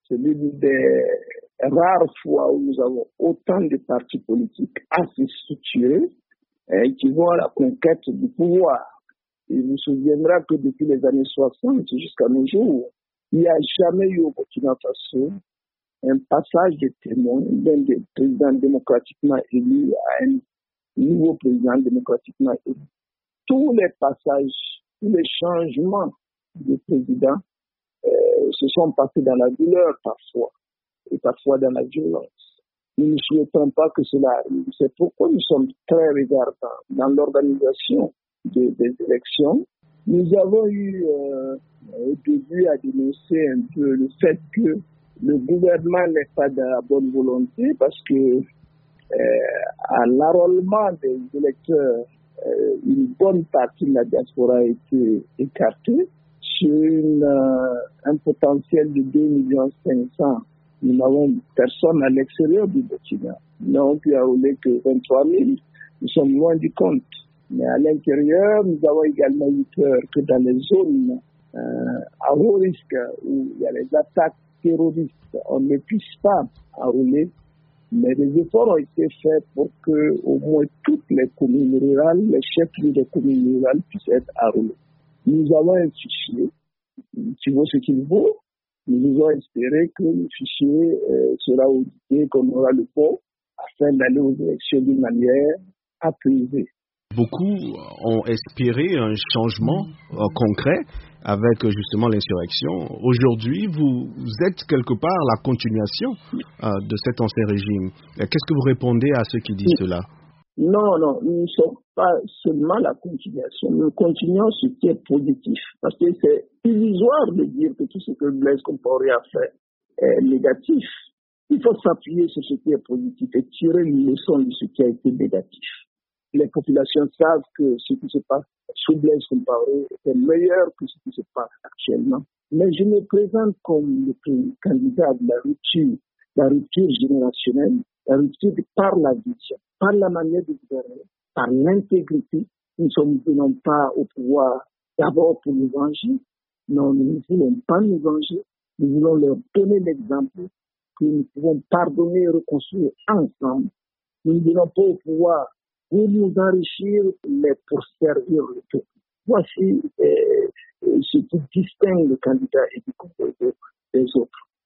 C'est l'une des rares fois où nous avons autant de partis politiques assez structurés qui vont à la conquête du pouvoir. Il vous souviendra que depuis les années 60 jusqu'à nos jours, il n'y a jamais eu au Burkina Faso un passage de témoin d'un président démocratiquement élu à un nouveau président démocratiquement élu. Tous les passages, tous les changements de président se sont passés dans la douleur parfois, et parfois dans la violence. Nous ne souhaitons pas que cela arrive. C'est pourquoi nous sommes très regardants dans l'organisation des élections. Nous avons eu au début à dénoncer un peu le fait que le gouvernement n'est pas de la bonne volonté parce que à l'enrôlement des électeurs, une bonne partie de la diaspora a été écartée. Sur un potentiel de 2,5 millions, nous n'avons personne à l'extérieur du Burkina. Nous n'avons pu enrôler que 23 000. Nous sommes loin du compte. Mais à l'intérieur, nous avons également eu peur que dans les zones à haut risque où il y a les attaques terroristes, on ne puisse pas enrôler. Mais des efforts ont été faits pour que au moins toutes les communes rurales, les chefs-lieux des communes rurales puissent être enrôlés. Nous avons un fichier qui vaut ce qu'il vaut. Nous devons espérer que le fichier sera audité, qu'on aura le pont, afin d'aller aux élections d'une manière apaisée. Beaucoup ont espéré un changement concret avec justement l'insurrection. Aujourd'hui, vous êtes quelque part la continuation de cet ancien régime. Qu'est-ce que vous répondez à ceux qui disent cela? Non, nous ne sommes pas seulement la continuation. Nous continuons ce qui est positif. Parce que c'est illusoire de dire que tout ce que Blaise Compaoré a fait est négatif. Il faut s'appuyer sur ce qui est positif et tirer une leçon de ce qui a été négatif. Les populations savent que ce qui se passe sous Blaise Compaoré est meilleur que ce qui se passe actuellement. Mais je me présente comme le candidat de la rupture générationnelle, la rupture par la vision, par la manière de gouverner, par l'intégrité. Nous ne venons pas au pouvoir d'abord pour nous venger. Non, nous ne voulons pas nous venger. Nous voulons leur donner l'exemple que nous pouvons pardonner et reconstruire ensemble. Nous ne venons pas au pouvoir pour nous enrichir, mais pour servir le peuple. Voici ce qui distingue le candidat et du des autres.